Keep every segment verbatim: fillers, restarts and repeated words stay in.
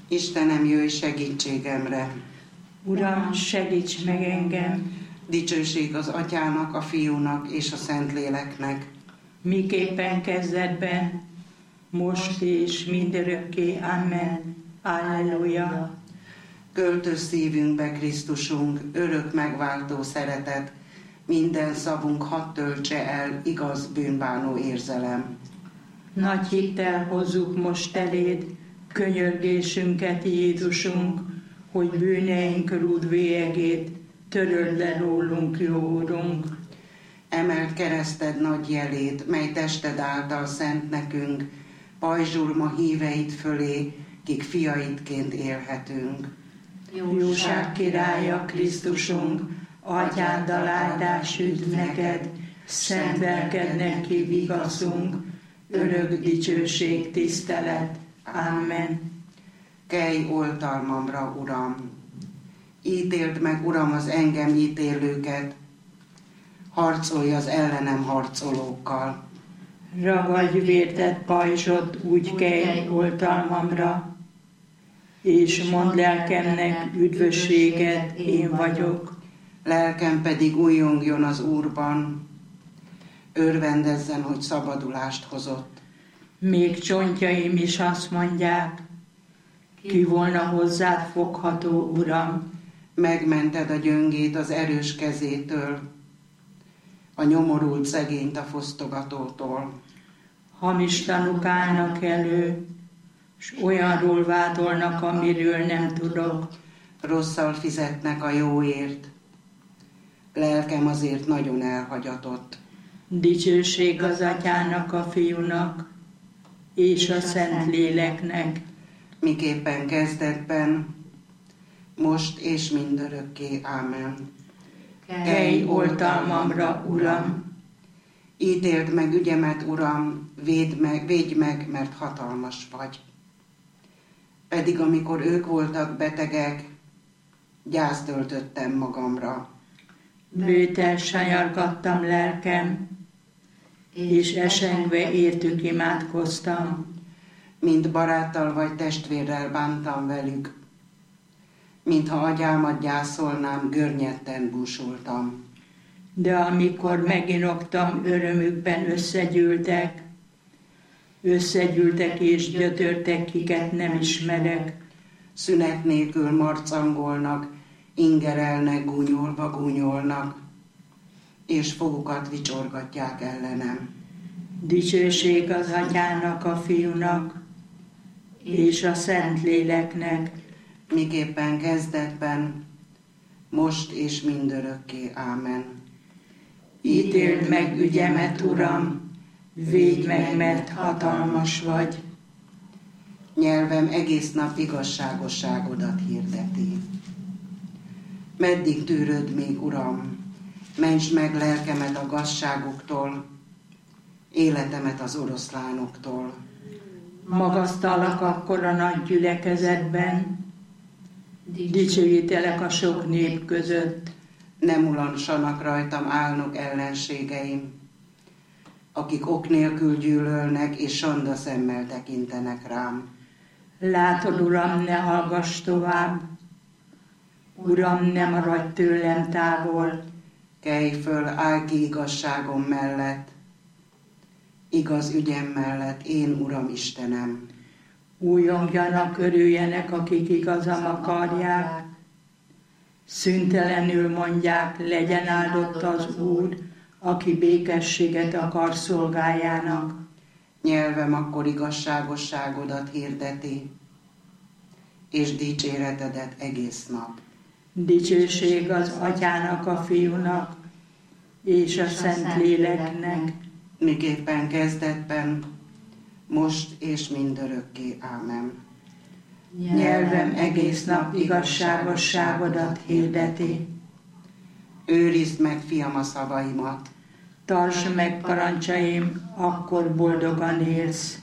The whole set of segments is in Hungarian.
Istenem, jöjj segítségemre! Uram, segíts meg engem! Dicsőség az Atyának, a Fiúnak és a Szentléleknek. Miképpen kezdetben, most és mindörökké. Amen. Alleluja! Költöz szívünkbe, Krisztusunk, örök megváltó szeretet, minden szavunk hadd töltse el igaz bűnbánó érzelem. Nagy hittel hozzuk most eléd könyörgésünket, Jézusunk, hogy bűneink rúd bélyegét töröld le rólunk, jó Urunk. Emeld kereszted nagy jelét, mely tested által szent nekünk, pajzsul ma híveid fölé, kik fiaidként élhetünk. Jóság királya, Krisztusunk, atyáddal áldás üdv neked, szent lelkednek vigaszunk, örök dicsőség, tisztelet. Amen. Kelj oltalmamra, Uram! Ítéld meg, Uram, az engem ítélőket, harcolj az ellenem harcolókkal. Ragadj vértett pajzsot, úgy kelj oltalmamra, és mondd lelkemnek üdvösséget, én vagyok. Lelkem pedig újjongjon az Úrban, örvendezzen, hogy szabadulást hozott. Még csontjaim is azt mondják, ki volna hozzád fogható, Uram. Megmented a gyöngét az erős kezétől, a nyomorult szegényt a fosztogatótól. Hamis tanúk állnak elő, s olyanról vádolnak, amiről nem tudok. Rosszal fizetnek a jóért, lelkem azért nagyon elhagyatott. Dicsőség az Atyának, a Fiúnak és a Szentléleknek. Miképpen kezdetben, most és mindörökké. Ámen. Kelj oltalmamra, Uram! Ítéld meg ügyemet, Uram, védd meg, védj meg, mert hatalmas vagy. Pedig amikor ők voltak betegek, gyászt töltöttem magamra. Bőtel sanyargattam lelkem, és esengve értük imádkoztam. Mint baráttal vagy testvérrel bántam velük, mintha agyámat gyászolnám, görnyetten búsultam. De amikor meginoktam, örömükben összegyűltek, összegyűltek és gyötörtek, kiket nem ismerek. Szünet nélkül marcangolnak, ingerelnek, gúnyolva gúnyolnak, és fogukat vicsorgatják ellenem. Dicsőség az Atyának, a Fiúnak és a Szentléleknek. Miképpen kezdetben, most és mindörökké. Ámen. Ítéld meg ügyemet, Uram, védj meg, mert hatalmas vagy. Nyelvem egész nap igazságosságodat hirdeti. Meddig tűröd még, Uram? Mentsd meg lelkemet a gazságoktól, életemet az oroszlánoktól. Magasztalak akkor a nagy gyülekezetben, dicsőítelek a sok nép között. Nem ulansanak rajtam álnok ellenségeim, akik ok nélkül gyűlölnek és sanda szemmel tekintenek rám. Látod, Uram, ne hallgass tovább, Uram, ne maradj tőlem távol. Kelj föl, állj ki igazságom mellett, igaz ügyem mellett, én, Uram Istenem. Újongjanak, örüljenek, akik igazam akarják. Szüntelenül mondják, legyen áldott az Úr, aki békességet akar szolgájának. Nyelvem akkor igazságosságodat hirdeti, és dicséretedet egész nap. Dicsőség az Atyának, a Fiúnak és a Szentléleknek. Miképpen kezdetben, most és mindörökké. Ámen. Nyelvem egész nap igazságosságodat hirdeti. Őrizd meg, fiam, a szavaimat. Tartsd meg parancsaim, akkor boldogan élsz.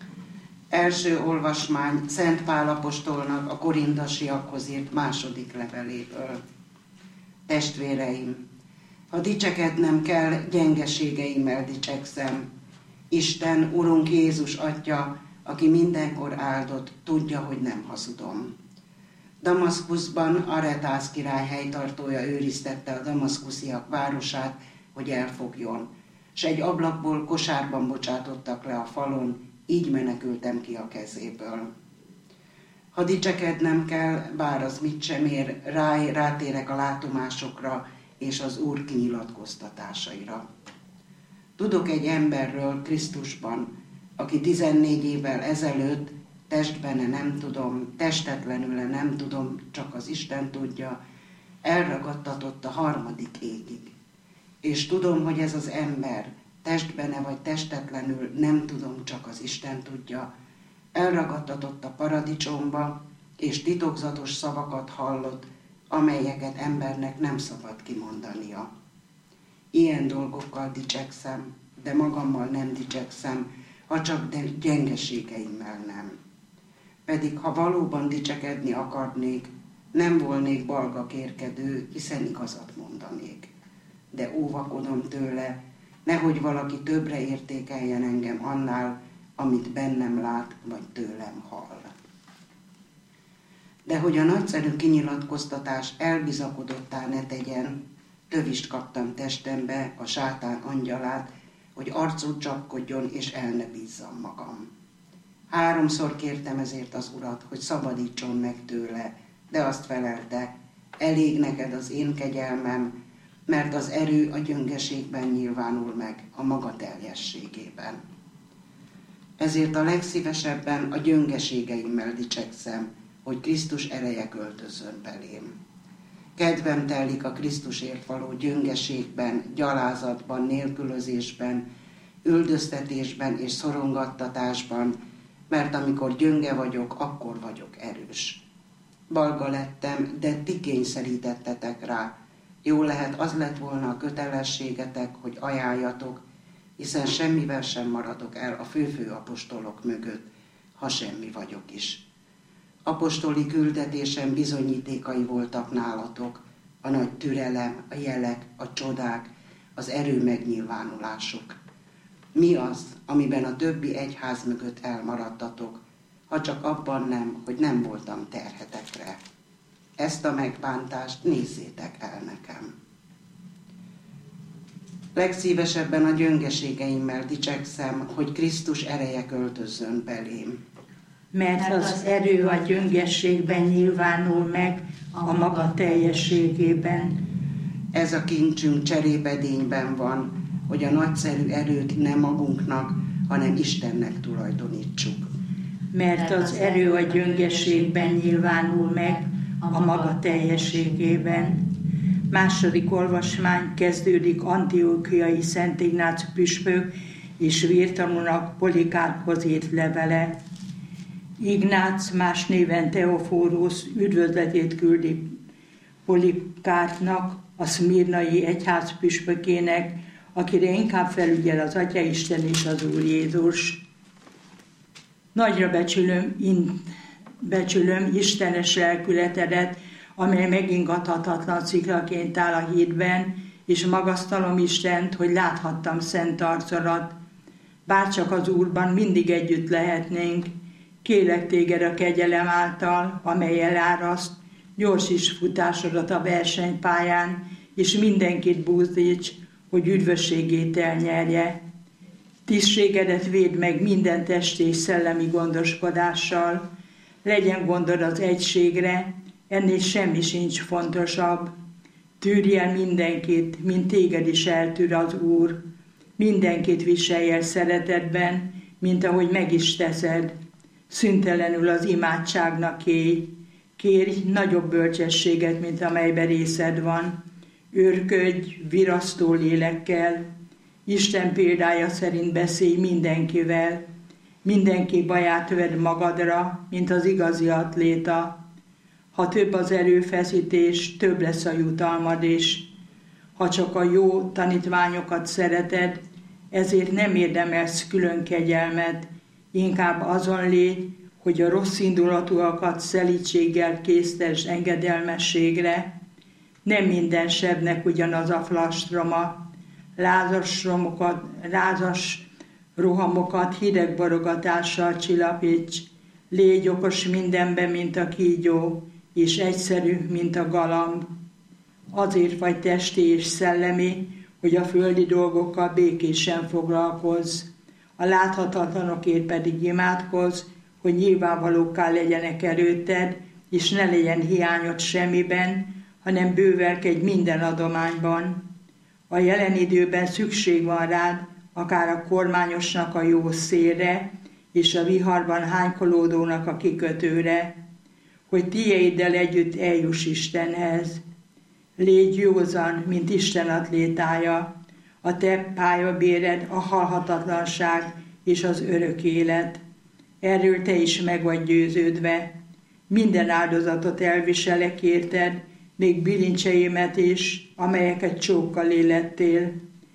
Első olvasmány Szent Pál apostolnak a korintasiakhoz írt második leveléből. Testvéreim, ha dicsekednem kell, gyengeségeimmel dicsekszem. Isten, Urunk Jézus Atya, aki mindenkor áldott, tudja, hogy nem hazudom. Damaszkuszban Aretász király helytartója őriztette a damaszkusziak városát, hogy elfogjon, s egy ablakból kosárban bocsátottak le a falon, így menekültem ki a kezéből. Ha dicsekednem kell, bár az mit sem ér, rá, rátérek a látomásokra és az Úr kinyilatkoztatásaira. Tudok egy emberről Krisztusban, aki tizennégy évvel ezelőtt testbenne nem tudom, testetlenül nem tudom, csak az Isten tudja, elragadtatott a harmadik égig. És tudom, hogy ez az ember, testbenne vagy testetlenül nem tudom, csak az Isten tudja, elragadtatott a paradicsomba, és titokzatos szavakat hallott, amelyeket embernek nem szabad kimondania. Ilyen dolgokkal dicsekszem, de magammal nem dicsekszem, ha csak de gyengeségeimmel nem. Pedig ha valóban dicsekedni akarnék, nem volnék balga kérkedő, hiszen igazat mondanék. De óvakodom tőle, nehogy valaki többre értékeljen engem annál, amit bennem lát, vagy tőlem hall. De hogy a nagyszerű kinyilatkoztatás elbizakodottá ne tegyen, tövist kaptam testembe, a sátán angyalát, hogy arcút csapkodjon, és el ne bízzam magam. Háromszor kértem ezért az Urat, hogy szabadítson meg tőle, de azt felelte, elég neked az én kegyelmem, mert az erő a gyöngeségben nyilvánul meg, a maga teljességében. Ezért a legszívesebben a gyöngeségeimmel dicsekszem, hogy Krisztus ereje költözön belém. Kedvem telik a Krisztusért való gyöngeségben, gyalázatban, nélkülözésben, üldöztetésben és szorongattatásban, mert amikor gyönge vagyok, akkor vagyok erős. Balga lettem, de ti kényszerítettetek rá. Jó lehet, az lett volna a kötelességetek, hogy ajánljatok, hiszen semmivel sem maradok el a fő-fő apostolok mögött, ha semmi vagyok is. Apostoli küldetésem bizonyítékai voltak nálatok, a nagy türelem, a jelek, a csodák, az erő megnyilvánulások. Mi az, amiben a többi egyház mögött elmaradtatok, ha csak abban nem, hogy nem voltam terhetekre. Ezt a megbántást nézzétek el nekem. Legszívesebben a gyöngeségeimmel dicsekszem, hogy Krisztus ereje költözzön belém. Mert az erő a gyöngességben nyilvánul meg a maga teljességében. Ez a kincsünk cserépedényben van, hogy a nagyszerű erőt nem magunknak, hanem Istennek tulajdonítsuk. Mert az erő a gyöngességben nyilvánul meg a maga teljességében. Második olvasmány kezdődik Antiochiai Szent Ignác püspök és vértanúnak Polikárphoz írt levele. Ignác, más néven Teofórusz üdvözletét küldi Polikárpnak, a szmirnai egyház püspökének, akire inkább felügyel az Atyaisten és az Úr Jézus. Nagyra becsülöm, in, becsülöm istenes lelkületedet, amely megingathatatlan sziklaként áll a hídben, és magasztalom Istent, hogy láthattam szent arcodat. Bárcsak az Úrban mindig együtt lehetnénk, kérlek téged a kegyelem által, amely eláraszt, gyorsíts futásodat a versenypályán, és mindenkit buzdíts, hogy üdvösségét elnyerje. Tisztségedet védd meg minden testi és szellemi gondoskodással. Legyen gondod az egységre, ennél semmi sincs fontosabb. Tűrj el mindenkit, mint téged is eltűr az Úr. Mindenkit viselj el szeretetben, mint ahogy meg is teszed. Szüntelenül az imádságnak élj. Kérj nagyobb bölcsességet, mint amelyben részed van. Őrködj virasztó lélekkel. Isten példája szerint beszélj mindenkivel. Mindenki baját vedd magadra, mint az igazi atléta. Ha több az erőfeszítés, több lesz a jutalmad is. Ha csak a jó tanítványokat szereted, ezért nem érdemelsz külön kegyelmet, inkább azon légy, hogy a rossz indulatúakat szelídséggel késztesd engedelmességre. Nem minden sebnek ugyanaz a flastroma. Lázas romokat, lázas Rohamokat hideg borogatással csillapíts, légy okos mindenben, mint a kígyó, és egyszerű, mint a galamb. Azért vagy testi és szellemi, hogy a földi dolgokkal békésen foglalkozz. A láthatatlanokért pedig imádkozz, hogy nyilvánvalókká legyenek előtted, és ne legyen hiányod semmiben, hanem bővelkedj minden adományban. A jelen időben szükség van rád, akár a kormányosnak a jó szélre, és a viharban hánykolódónak a kikötőre, hogy tiéiddel együtt eljuss Istenhez. Légy józan, mint Isten atlétája, a te pályabéred a halhatatlanság és az örök élet. Erről te is meg vagy győződve. Minden áldozatot elviselek érted, még bilincseimet is, amelyeket csókkal élettél.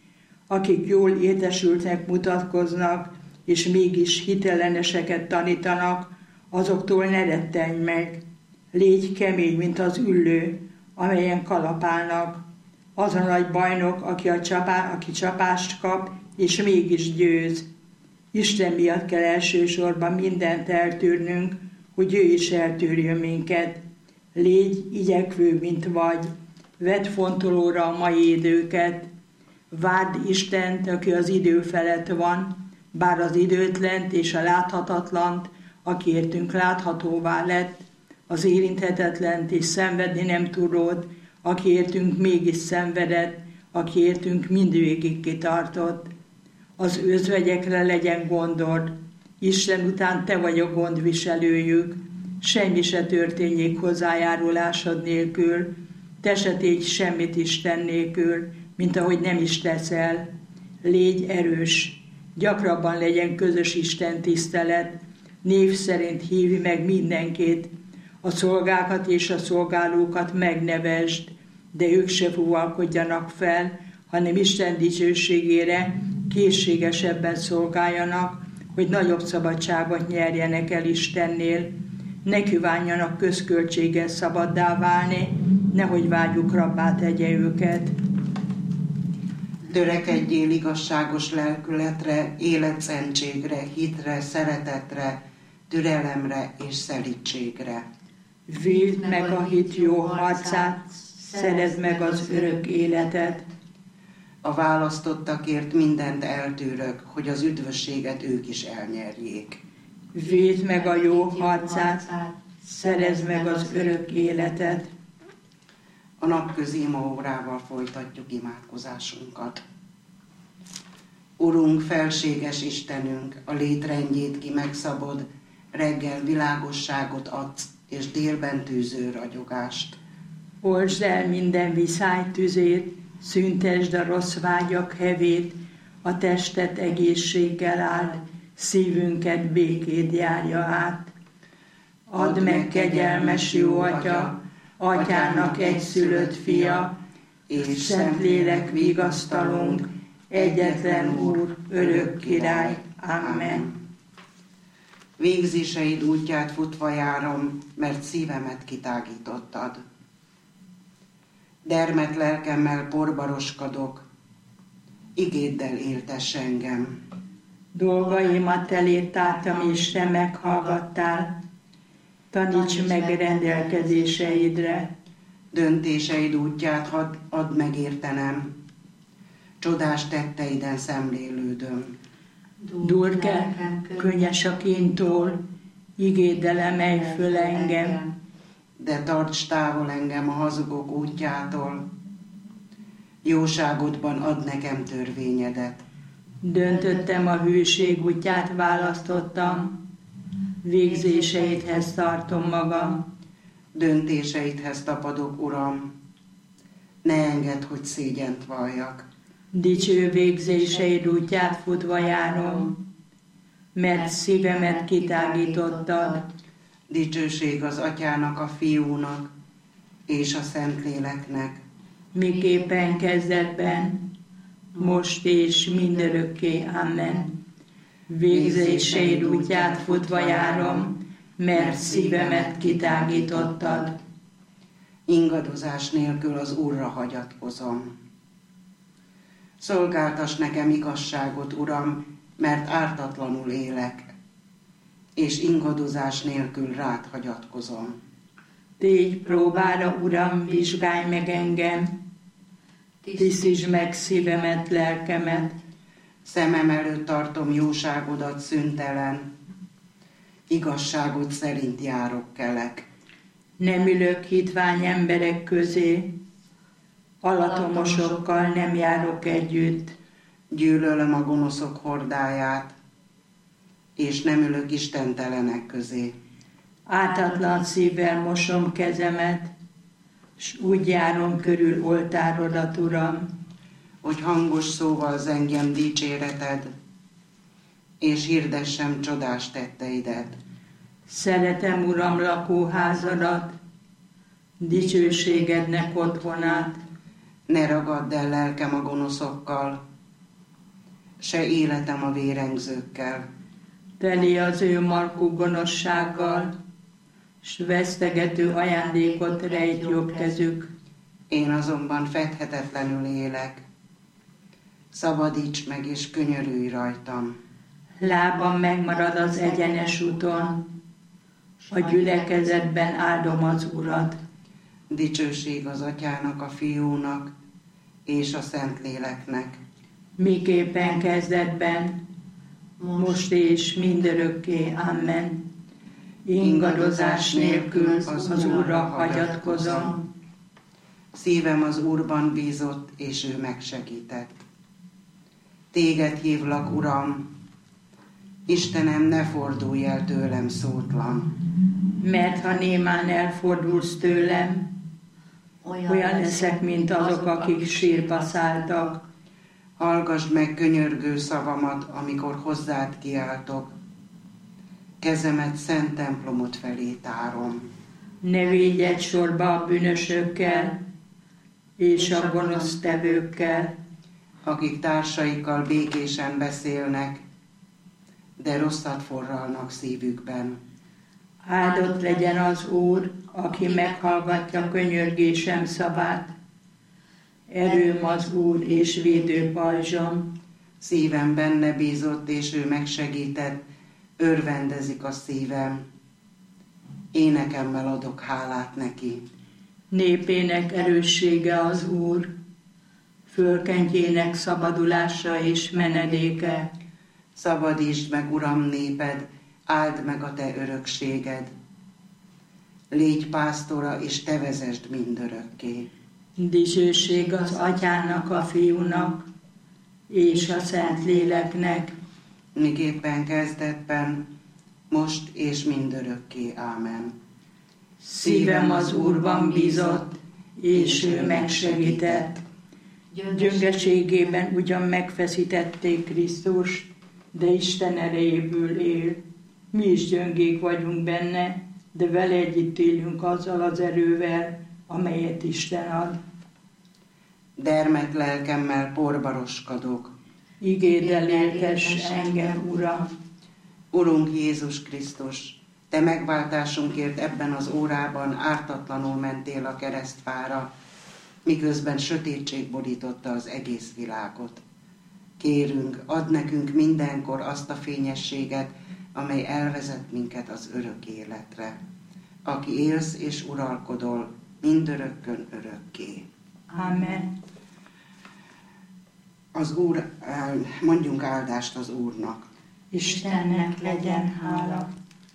Akik jól értesültnek mutatkoznak, és mégis hitelleneseket tanítanak, azoktól ne rettenj meg. Légy kemény, mint az üllő, amelyen kalapálnak. Az a nagy bajnok, aki, a csapá, aki csapást kap, és mégis győz. Isten miatt kell elsősorban mindent eltűrnünk, hogy ő is eltűrjön minket. Légy igyekvő, mint vagy. Vedd fontolóra a mai időket. Várd Istent, aki az idő felett van, bár az időtlent és a láthatatlant, aki értünk láthatóvá lett, az érinthetetlent és szenvedni nem tudót, aki értünk mégis szenvedett, aki értünk mindvégig kitartott. Az özvegyekre legyen gondod, Isten után te vagy a gondviselőjük, semmi se történjék hozzájárulásod nélkül, te se tégy semmit Isten nélkül, mint ahogy nem is teszel. Légy erős, gyakrabban legyen közös Isten tisztelet, név szerint hívj meg mindenkit, a szolgákat és a szolgálókat megnevesd, de ők se fuvalkodjanak fel, hanem Isten dicsőségére készségesebben szolgáljanak, hogy nagyobb szabadságot nyerjenek el Istennél. Ne kívánjanak közköltséggel szabaddá válni, nehogy vágyuk rabbá tegye őket. Törekedjél igazságos lelkületre, életszentségre, hitre, szeretetre, türelemre és szelídségre. Vívd meg a hit jó harcát, szerezd meg az örök életet. A választottakért mindent eltűrök, hogy az üdvösséget ők is elnyerjék. Vívd meg a jó harcát, szerezd meg az örök életet. A napközi imaórával folytatjuk imádkozásunkat. Urunk, felséges Istenünk, a létrendjét ki megszabod, reggel világosságot adsz, és délben tűző ragyogást. Oltsd el minden viszály tüzét, szüntesd a rossz vágyak hevét, a testet egészséggel áld, szívünket békét járja át. Add meg, kegyelmes jó Atya, Atyának egyszülött fia, és Szentlélek vigasztalunk, egyetlen Úr, örök király. Amen. Végzéseid útját futva járom, mert szívemet kitágítottad. Dermet lelkemmel porbaroskadok, igéddel éltess engem. Dolgaimat eléd tártam, és te meghallgattál. Taníts meg rendelkezéseidre. Döntéseid útját hadd add meg értenem, csodás tetteiden szemlélődöm. Durke, könnyes a kintól, igéddel emelj föl engem. De tarts távol engem a hazugok útjától, jóságodban add nekem törvényedet. Döntöttem, a hűség útját választottam, végzéseidhez tartom magam. Döntéseidhez tapadok, Uram, ne engedd, hogy szégyent valljak. Dicső végzéseid útját futva járom, mert szívemet kitágítottad. Dicsőség az Atyának, a Fiúnak és a Szentléleknek. Miképpen kezdetben, most és mindörökké. Amen. Végzéseid útját futva járom, mert szívemet kitágítottad. Ingadozás nélkül az Úrra hagyatkozom. Szolgáltass nekem igazságot, Uram, mert ártatlanul élek, és ingadozás nélkül rád hagyatkozom. Tégy próbára, Uram, vizsgálj meg engem, tisztítsd meg szívemet, lelkemet. Szemem előtt tartom jóságodat szüntelen, igazságod szerint járok kelek. Nem ülök hitvány emberek közé, alatomosokkal nem járok együtt. Gyűlölöm a gonoszok hordáját, és nem ülök istentelenek közé. Ártatlan szívvel mosom kezemet, s úgy járom körül oltárodat, Uram, hogy hangos szóval zengjem dicséreted, és hirdessem csodás tetteidet. Szeretem, Uram, lakóházadat, dicsőségednek otthonát. Ne ragadd el lelkem a gonoszokkal, se életem a vérengzőkkel. Teli az ő markú gonoszsággal, s vesztegető ajándékot rejt jobb kezük. Én azonban fedhetetlenül élek, szabadíts meg és könyörülj rajtam. Lábam megmarad az egyenes úton, a gyülekezetben áldom az Urat. Dicsőség az Atyának, a Fiúnak és a Szentléleknek. Miképpen kezdetben, most és mindörökké. Amen. Ingadozás nélkül az Úrra hagyatkozom. Szívem az Úrban bízott, és ő megsegített. Téged hívlak, Uram, Istenem, ne fordulj el tőlem szótlan. Mert ha némán elfordulsz tőlem, olyan leszek, mint azok, akik sírba szálltak. Hallgasd meg könyörgő szavamat, amikor hozzád kiáltok. Kezemet szent templomot felé tárom. Ne védj egy sorba a bűnösökkel és a gonosz tevőkkel, akik társaikkal békésen beszélnek, de rosszat forralnak szívükben. Áldott legyen az Úr, aki meghallgatja könyörgésem szavát. Erőm az Úr és védőpajzsom. Szívem benne bízott, és ő megsegített, örvendezik a szívem. Énekemmel adok hálát neki. Népének erőssége az Úr, fölkentjének szabadulása és menedéke. Szabadítsd meg, Uram, néped, áld meg a te örökséged. Légy pásztora, és te vezesd mindörökké. Dicsőség az Atyának, a Fiúnak és a Szentléleknek. Miképpen kezdetben, most és mindörökké. Ámen. Szívem az Úrban bízott, és ő megsegített. Gyöngeségében ugyan megfeszítették Krisztust, de Isten erejéből él. Mi is gyöngék vagyunk benne, de vele együtt élünk azzal az erővel, amelyet Isten ad. Dermet lelkemmel porbaroskodok. Igéddel lélkes engem, Uram. Urunk Jézus Krisztus, te megváltásunkért ebben az órában ártatlanul mentél a keresztfára, miközben sötétség borította az egész világot. Kérünk, add nekünk mindenkor azt a fényességet, amely elvezet minket az örök életre. Aki élsz és uralkodol, mindörökkön örökké. Amen. Az Úr, mondjunk áldást az Úrnak. Istennek legyen hála.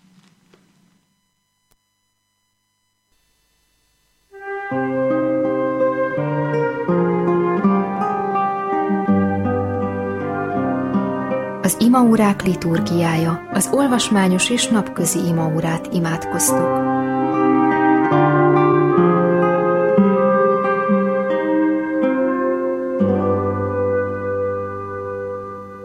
Az imaórák liturgiája, az olvasmányos és napközi imaórát imádkoztuk.